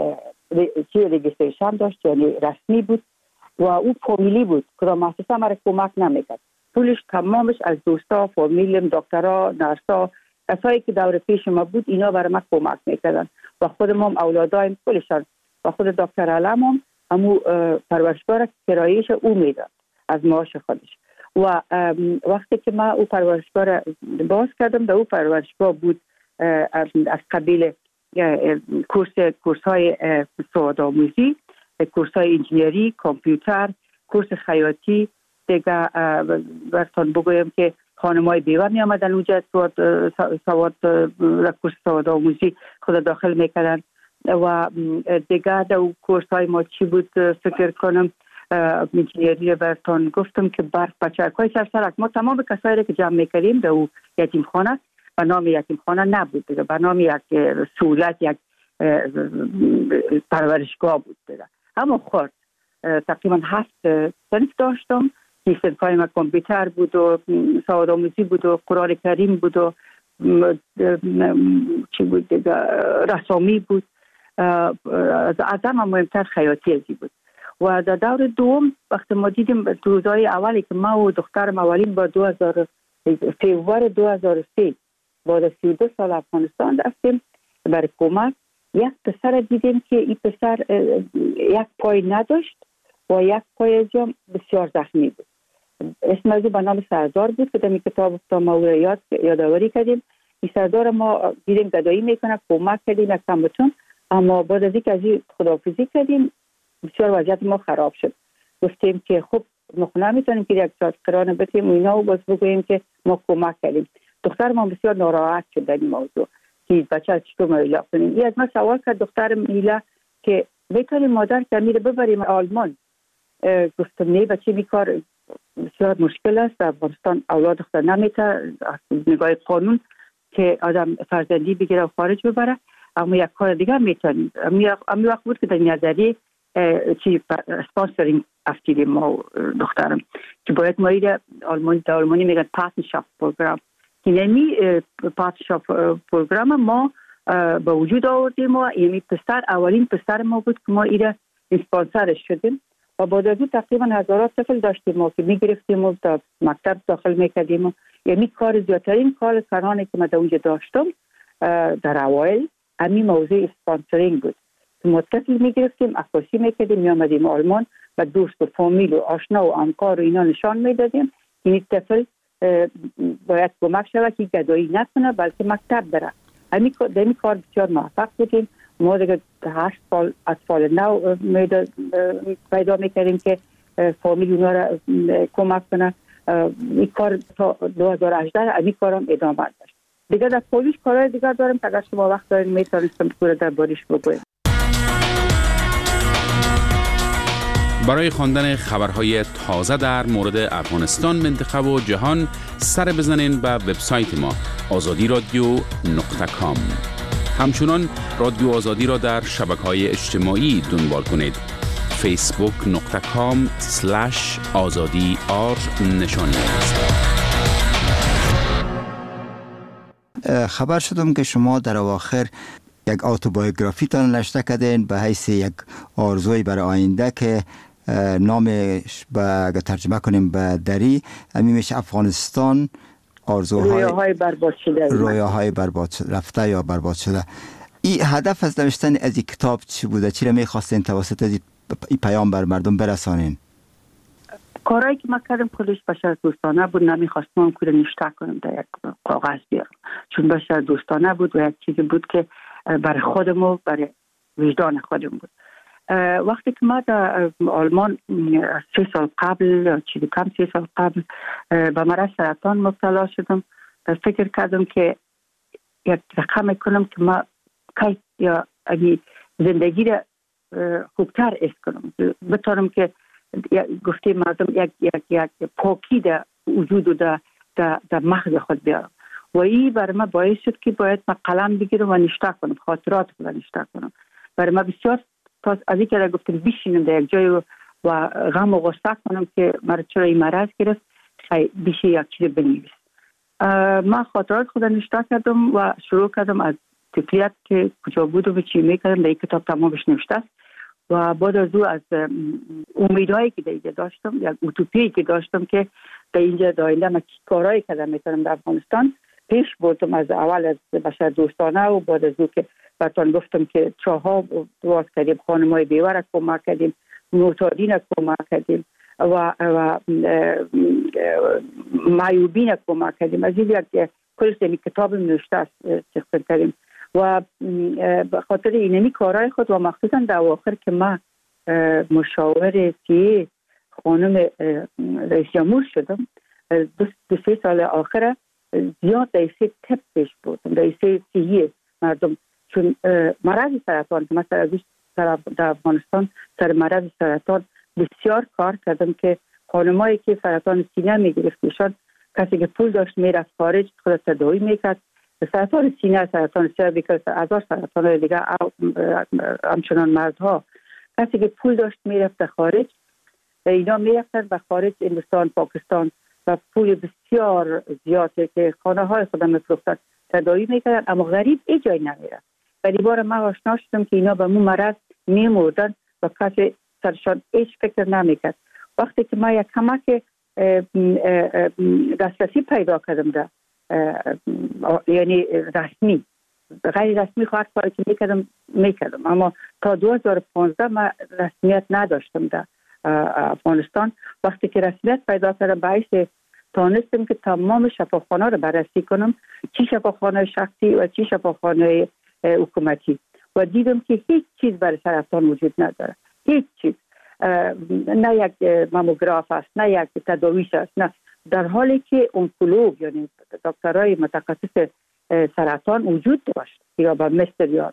Speaker 15: چی رجیستریشن داشت، یعنی رسمی بود و اون فامیلی بود که مؤسسه مرا کمک نمیکرد. پولش تمامش از دوستا، فامیلم، دکترها، نرسا، کسایی که دور پیش ما بود، اینا برای ما کمک میکردن و خودم هم اولادایم کلشان و خود دکتر علم هم همو پرورشگاه را کرایهش او میداد از معاش خودش. و وقتی که ما او پرورشگاه را باز کردم، در او پرورشگاه بود از قبیل کورس کورس های سوادآموزی، کورس های انجینری، کامپیوتر، کورس خیاطی، دیگه براتون بگویم که خانمای بیوه می آمدن اونجا سواد سواد کورس سواد آموزی خود داخل میکردن و دیگه در کورس های ما چی بود فکر کنم انجینیری برتون گفتم که برق بچه‌های سرسرک ما تمام کسایی که جمع میکردیم در او یتیم خانه به نام یتیم خانه نبود دیگه، به نام یک سهولت یک پرورشگاه بود دیگه. اما خورد تقریبا هفت صنف داشتم. این صنف های ما کامپیوتر بود و سواد آموزی بود و قرآن کریم بود و چی بود دیگه رسامی بود. از همه مهمتر خیاطی ازی بود. و در دور دوم وقتی ما دیدیم روزهای اولی که ما و دخترم اولین با دو هزار فوریه دو هزار و سه بعد سی و دو سال افغانستان رفتیم برای کمک، یک پسر دیدیم که این پسر یک پای نداشت و یک پای از بسیار زخمی بود. اسم از به نام سردار بود که در این کتاب ما او را یاد یادآوری کردیم. این سردار ما دیدیم گدایی میکنه، کمک کردیم یک کمتون، اما بعد از اینکه از این خداحافظی کردیم بسیار وضعیت ما خراب شد. گفتیم که خب ما نمیتونیم که یک جاز قرار بدیم و اینا و باز بگوییم که ما کمک کردیم. دختر ما بسیار ناراحت شد در این موضوع که بچه از چطور مهلا کنیم. این از من سوال کرد دختر میلا که بهترین مادر که میره ببریم آلمان. گفتم نه بچه بیکار بسیار مشکل است، در افغانستان اولاد دختر نمیته از نگاه قانون که آدم فرزندی بگیره و خارج ببره، اما یک کار دیگه میتونیم. امی وقت بود که در نظری چی اسپانسرینگ افتیدیم ما دخترم که باید ما ایره آلمانی در آلمانی میگن پارتنرشاپ پروگرام که نمی پارتنرشاپ پروگرام ما به وجود آوردیم و یعنی پسر اولین پسر ما بود که ما ایره اسپانسرش شدیم و بعد از اون تقریبا هزارات طفل داشتیم ما که میگرفتیم و تا مکتب داخل میکردیم و یعنی کار زیادترین کار سرانه که ما در اونجا داشتم در اوایل همین موضوع اسپانسرینگ بود. ما طفل میگرفتیم، عکاسی میکردیم، میامدیم آلمان و دوست و فامیل و آشنا و همکار و اینا نشان میدادیم که این طفل باید کمک شود که گدایی نکنه بلکه مکتب بره. همین در این کار بسیار موفق بودیم. ما دیگه هشت سال اطفال نو پیدا میکردیم که فامیل اونا را کمک کنه. این کار تا دو هزار و هجده همین کارم ادامه داشت. دیگه در پولیش کارهای دیگر دارم که اگر شما وقت دارین میتونستم پورا در باریش بگویم.
Speaker 18: برای خواندن خبرهای تازه در مورد افغانستان، منطقه و جهان سر بزنین به وبسایت ما آزادی رادیو نقطه کام. همچنان رادیو آزادی را در شبکه‌های اجتماعی دنبال کنید. فیسبوک نقطه کام سلش آزادی آر نشانی است.
Speaker 14: خبر شدم که شما در اواخر یک اتوبیوگرافی تان نوشته کردین به حیث یک آرزوی برای آینده که نامش به اگر ترجمه کنیم به دری همین میشه افغانستان آرزوهای
Speaker 15: رویاهای برباد شده
Speaker 14: رویاهای برباد شده رفته یا برباد شده. این هدف از نوشتن از این کتاب چی بوده؟ چی را میخواستین توسط از این پیام بر مردم برسانین؟
Speaker 15: کارهایی که من کردم کلش بشر دوستانه بود، نمیخواستم که نوشته کنم در یک کاغذ بیارم چون بشر دوستانه بود و یک چیزی بود که برای خودم و برای وجدان خودم بود. وقتی که ما در آلمان سه سال قبل چیزی کم سه سال قبل به مرض سرطان مبتلا شدم، فکر کردم که یک رقم کنم که ما کی یا اگه زندگی را خوبتر اس کنم، بتونم که گفته مردم یک یک یک پاکی در وجود و در در, در مغز خود بیارم و این برای من باعث شد که باید من قلم بگیرم و نوشته کنم، خاطرات خود نوشته کنم. برای من بسیار تا از اینکه را گفتم بشینم در یک جای و, و غم و غصه کنم که مرا چرا این مرض گرفت، خیلی بشه یک چیز بنویس. من خاطرات خود نوشته کردم و شروع کردم از طفلیت که کجا بودم و چی میکردم در این کتاب تمامش نوشته است و بعد از او از امیدهایی که در اینجا داشتم، یک اوتوپیایی که داشتم که در اینجا در آینده من کارهایی کردم میتونم در افغانستان پیش بردم، از اول از بشر دوستانه و بعد از او که براتون گفتم که چاها دواز کردیم، خانمای بیوه را کمک کردیم، معتادین را کمک کردیم و, و معیوبین را کمک کردیم. از این یک کل سمی کتاب نوشته است چخصن کردیم و به خاطر اینمی کارهای خود و مخصوصا در آخر که من مشاور سی خانم رئیس جمهور شدم دو, دو سه سال آخر زیاد در سه تپ پیش بود، در سه صحی مردم، چون مرض سرطان که مثلا در افغانستان سر مرض سرطان بسیار کار کردم که خانمایی که سرطان سینه میگرفتشان کسی که پول داشت میرفت خارج خود تداوی میکرد. سرطان سینه، سرطان سرویکال، هزار سرطان دیگه همچنان مردها، کسی که پول داشت میرفت خارج، اینا میرفتن و خارج هندوستان، پاکستان و پول بسیار زیاده که خانه های خودم میفروختن تداوی میکردن، اما غریب ای جای نمیرفت. ولی بار ما آشنا شدم که اینا به مو مرض میمردن و کسی سرشان هیچ فکر نمیکرد. وقتی که ما یک کمک دسترسی پیدا کردم ده، یعنی رسمی غیر رسمی خواهد کاری که میکردم میکردم اما تا دو هزار و پانزده ما رسمیت نداشتم در افغانستان. وقتی که رسمیت پیدا کردم باعث تانستم که تمام شفاخانه رو بررسی کنم، چی شفاخانه شخصی و چی شفاخانه حکومتی، و دیدم که هیچ چیز برای سرطان وجود نداره، هیچ چیز، نه یک ماموگراف است، نه یک تداویش است، نه، در حالی که اونکولوگ یعنی دکترای متخصص سرطان وجود داشت یا به مصر یا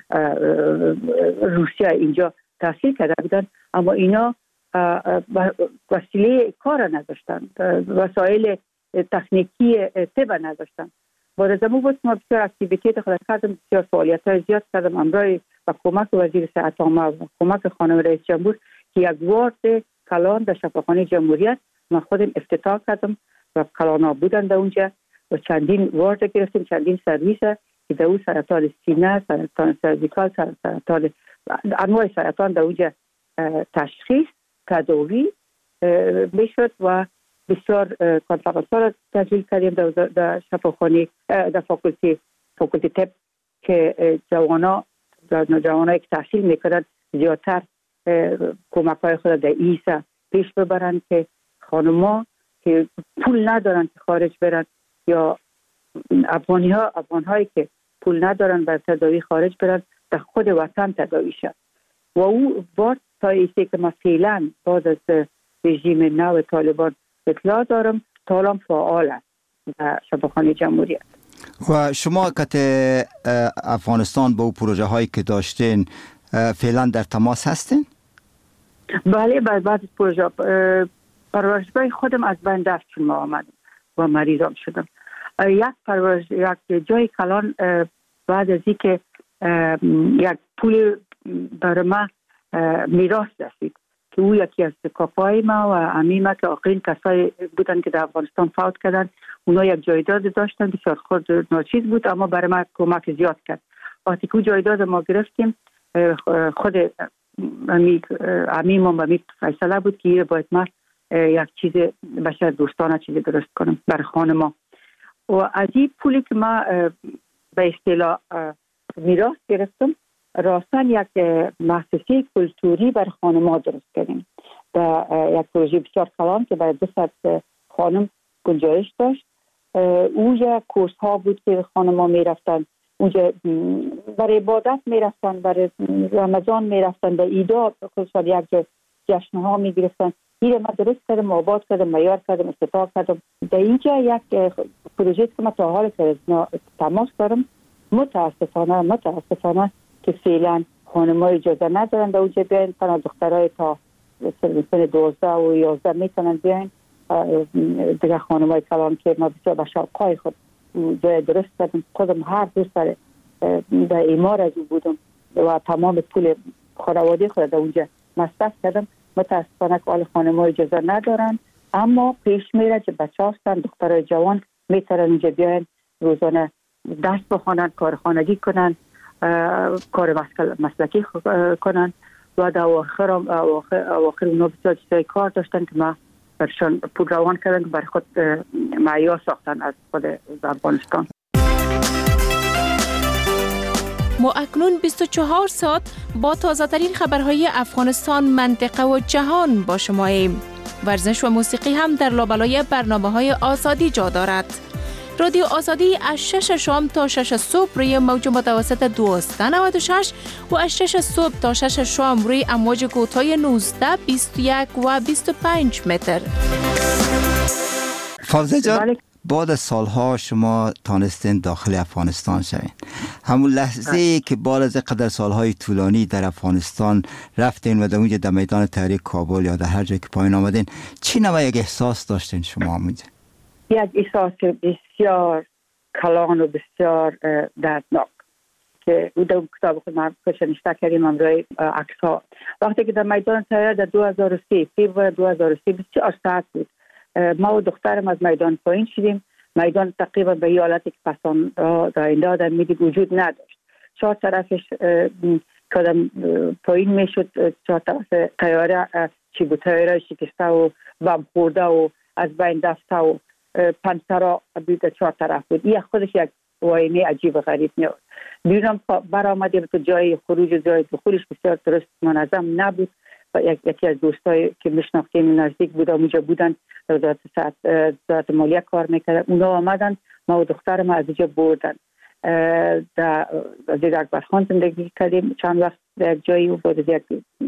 Speaker 15: روسیه اینجا تحصیل کرده بودن، اما اینا وسیله کار نداشتن، وسایل تکنیکی طب نداشتن. با زمان بود ما بسیار اکتیویتی خود کردم، بسیار فعالیت های زیاد کردم امرای و کمک وزیر صحت عامه و کمک خانم رئیس جمهور که یک وارد کلان در شفاخانه جمهوریت ما خودم افتتاح کردم و کلانا بودن در اونجا و چندین وارد گرفتیم، چندین سرویس که در اون سرطان سینه، سرطان سرویکال، سرطان انواع سرطان در اونجا تشخیص تداوی میشد و بسیار کنفرانس ها را تشکیل کردیم در شفاخانه در فاکولتی فاکولتی طب که جوانا جوانایی که تحصیل میکنند زیادتر کمک های خود در ایسا پیش ببرند که خانما که پول ندارن که خارج برن یا افغانی ها افغان هایی که پول ندارن بر تداوی خارج برن در خود وطن تداوی شد. و او بار تا ایسته که ما فعلا بعد از رژیم نو طالبان اطلاع دارم تالام فعال است در شفاخانه جمهوریت.
Speaker 14: و شما که افغانستان با پروژه هایی که داشتین فعلا در تماس هستین؟
Speaker 15: بله، بعد بعد از پروژه پرورشگاه خودم از بین رفت چون ما آمدم و مریضام شدم. یک پرورش یک جای کلان بعد از اینکه یک پول برای ما میراث رسید که او یکی از کاکای ما و عمیم که آخرین کسایی بودن که در افغانستان فوت کردن، اونا یک جایداد داشتن که خود ناچیز بود اما برای ما کمک زیاد کرد. وقتی که جایداد ما گرفتیم خود عمیم و امید فیصله بود که باید ما یک چیز بشر دوستانه چیزی درست کنم برای خانه ما. و از این پولی که ما به اصطلاح میراث گرفتم راستن یک مؤسسه کلتوری برای خانم‌ها درست کردیم. در یک پروژه بسیار کلان که برای دو صد خانم گنجایش داشت. اونجا کورس ها بود که خانم‌ها میرفتن، اونجا برای عبادت میرفتن، برای رمضان میرفتن، در ایدا خصوصا یک جشن ها میگرفتن. این ما درست کردم، آباد کردم، معیار کردم، افتتاح کردم. در اینجا یک پروژه که ما تا حال که تماس دارم، متاسفانه متاسفانه که فعلا خانم‌ها اجازه ندارن در اونجا بیاین، تنها دخترای تا سن دوازده و یازده میتونن بیاین. دیگه خانم‌های کلان که ما بسیار به شوقای خود جای درست کردم، خودم هر روز سر در ایمار از او بودم و تمام پول خانواده خود در اونجا مصرف کردم. متاسفانه که آل خانم‌ها اجازه ندارن، اما پیش میره که بچه هستن، دخترای جوان میتونن اونجا بیاین، روزانه درس بخونن، کار خانگی کنن، کار مسلکی کنن و در آخر آخر اونا بسیار چیزای کار داشتن که ما برشان پول روان کردن که برای خود معیار ساختن از خود افغانستان.
Speaker 19: ما اکنون بیست و چهار ساعت با تازه ترین خبرهای افغانستان، منطقه و جهان با شماییم. ورزش و موسیقی هم در لابلای برنامه های آزادی جا دارد. رادیو آزادی از شش شام تا شش صبح روی موج متوسط دویست و نود و شش و از شش صبح تا شش شام روی امواج کوتاه نوزده، بیست و یک و بیست و پنج متر.
Speaker 14: فوزه جان،
Speaker 15: بله.
Speaker 14: بعد از سالها شما تانستین داخل افغانستان شوین. همون لحظه که بعد از قدر سالهای طولانی در افغانستان رفتین و در اونجا در میدان تحریک کابل یا در هر جای که پایین آمدین، چی نوع یک احساس داشتین شما همونجا؟
Speaker 15: یک احساس بسیار کلان و بسیار دردناک که او در کتاب خود ما نشته کردیم امروی عکس ها. وقتی که در میدان تحریک در دو هزار و سه فیبر دو هزار و سه بسیار سخت بود. ما و دخترم از میدان پایین شدیم. میدان تقریبا به این حالتی که پسان در اینجا در میدید وجود نداشت. چهار طرفش کدام پایین میشد، چهار طرف تیاره چی بود، تیاره شکسته و بم خورده و از بین رفته و پنجره بود چهار طرف بود. این خودش یک واینه عجیب و غریب میاد. بیرون برآمدیم تو جای خروج و جای دخولش بسیار درست منظم نبود. و یکی از دوستایی که میشناختیم نزدیک بود اونجا بودن، در وزارت مالیه کار میکردن، اونا آمدن ما و دخترم از اینجا بردن. در وزیر اکبر خان زندگی کردیم چند وقت در جایی و بعد از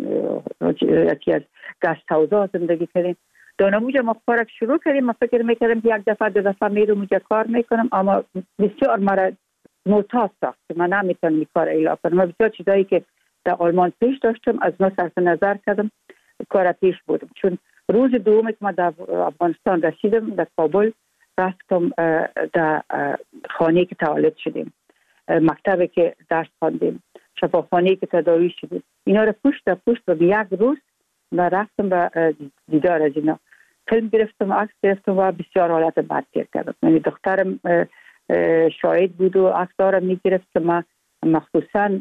Speaker 15: یکی از گست هاوزا زندگی کردیم. در اونجا ما کارک شروع کردیم. ما فکر میکردم که یک دفعه دو دفعه میرم اونجا کار میکنم، اما بسیار مرا معتاد ساخت که من نمیتونم این کار اجرا کنم. بسیار چیزایی که در آلمان پیش داشتم از ما صرف نظر کردم، کار پیش بودم. چون روز دوم که ما در افغانستان رسیدم در کابل، رفتم در خانه که تولد شدیم، مکتبی که درس خواندیم، شفاخانه که تداوی شدیم، اینا رو پشت در پشت و یک روز ما رفتم به دیدار از اینا. فیلم گرفتم، عکس گرفتم و بسیار حالت بد تیر کردم. یعنی دخترم شاهد بود و عکس دارم میگرفت که ما مخصوصا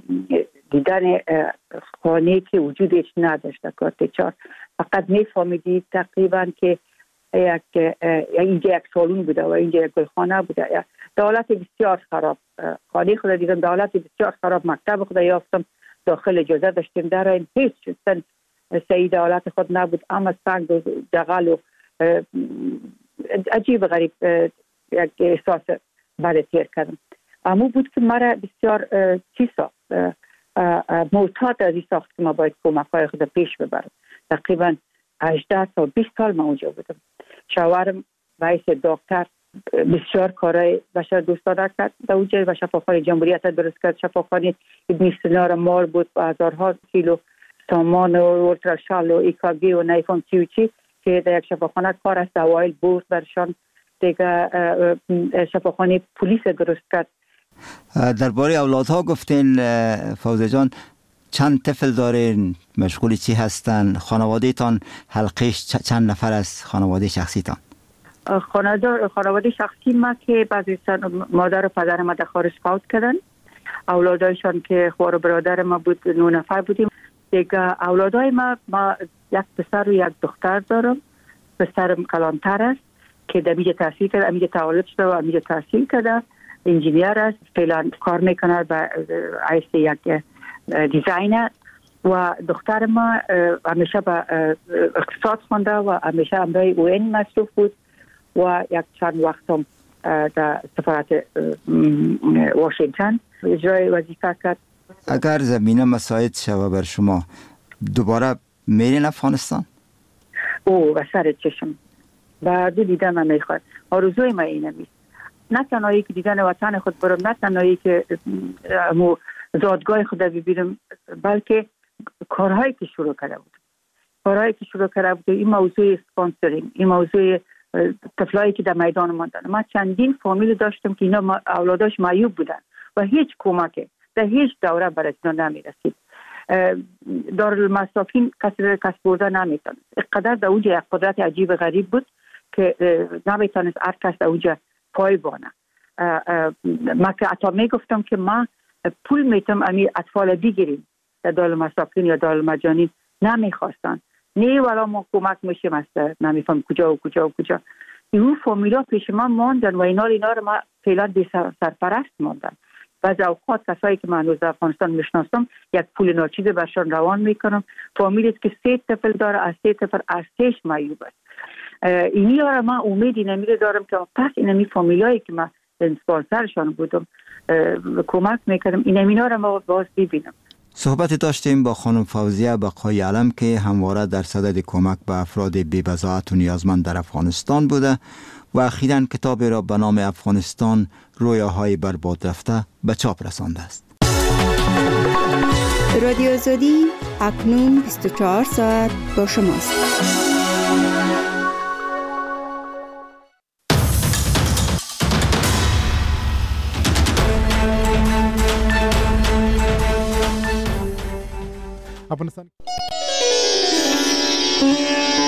Speaker 15: دیدن خانه که وجودش نداشت در کارت چهار، فقط میفهمیدی تقریبا که یک اینجا یک سالون بوده و اینجا یک گلخانه بوده. دولت بسیار خراب، خانه خود دیدم دولت بسیار خراب. مکتب خود یافتم داخل اجازه داشتیم در این هیچ چیز سعی دولت خود نبود، اما سنگ و دغل و عجیب غریب یک احساس بد تیر کردم. اما بود که مرا بسیار چی ساخت، معتاد از این ساخت که ما باید کمک های خود پیش ببرم. تقریبا هجده تا بیست سال ما اونجا بودم. شوهرم رئیس دکتر بسیار کارهای بشر دوستانه کرد در اونجا و شفاخانه جمهوریت درست کرد. شفاخانه ابن سینا را مال بود با هزارها کیلو سامان و اولتراشال و ایکاگی و نیفون چی و چی که در یک شفاخانه کار است. اوایل برد برشان دیگه شفاخانه پلیس درست کرد.
Speaker 14: درباره اولادها گفتین فوزه جان، چند طفل دارین؟ مشغول چی هستن؟ خانواده تان حلقش چند نفر از خانواده شخصی تان؟
Speaker 15: خانواده شخصی ما که بعضی مادر و پدر ما در خارج فوت کردن. اولادایشان که خوار و برادر ما بود نه نفر بودیم. دیگه اولادای ما ما یک پسر و یک دختر دارم. پسرم کلانتر است که در میجه تحصیل کرده، امیجه تولد شده و امیجه تحصیل کرده، انجینیر است، فعلا کار میکنه به حیث یک دیزاینر. و دختر ما همیشه به اقتصاد خونده و همیشه امرای او این مصروف بود و یک چند وقت هم در سفارت واشنگتن اجرای وظیفه کرد.
Speaker 14: اگر زمینه مساعد شود بر شما دوباره میرین افغانستان؟
Speaker 15: او و سر چشم و دو دیدن من میخواد. آرزوی ما اینه میست، نه تنهایی که دیدن وطن خود برم، نه تنهایی که زادگاه خود ببینم، بلکه کارهایی که شروع کرده بود کارهایی که شروع کرده بود این موضوع اسپانسرینگ، این موضوع طفلایی که در میدان ماندن. من چندین فامیل داشتم که اینا اولاداش معیوب بودن و هیچ کمک در هیچ دوره برای اینا نمیرسید. دارالمساکین کسی را کس برده نمیتونست. اقدر در اونجا یک قدرت عجیب غریب بود که نمیتونست هر کس در اونجا پای بانه. من که اتا میگفتم که ما پول میتونم امی اطفال دیگریم در دارالمساکین یا دارالمجانین نمیخواستن. نه ولی ما کمک میشیم است نمیفهم کجا و کجا و کجا. این فامیلا پیش ما ماندن و اینا اینا رو ما فعلا بی سرپرست ماندن. بعضی اوقات کسایی که من روز افغانستان میشناسم یک پول ناچیز برشان روان میکنم. فامیلی که سه طفل داره، از سه طفل از سهش معیوب است. اینی را من امیدی نمیره دارم که پس اینمی فامیلایی که من اسپانسرشان بودم کمک میکردم این اینا را ما باز ببینم.
Speaker 14: صحبت داشتیم با خانم فوزیه بقای علم که همواره در صدد کمک به افراد بی‌بضاعت و نیازمند در افغانستان بوده و اخیراً کتاب را به نام افغانستان رویاهای برباد رفته به چاپ رسانده است.
Speaker 20: رادیو آزادی اکنون بیست و چهار ساعت با شماست.
Speaker 3: افغانستان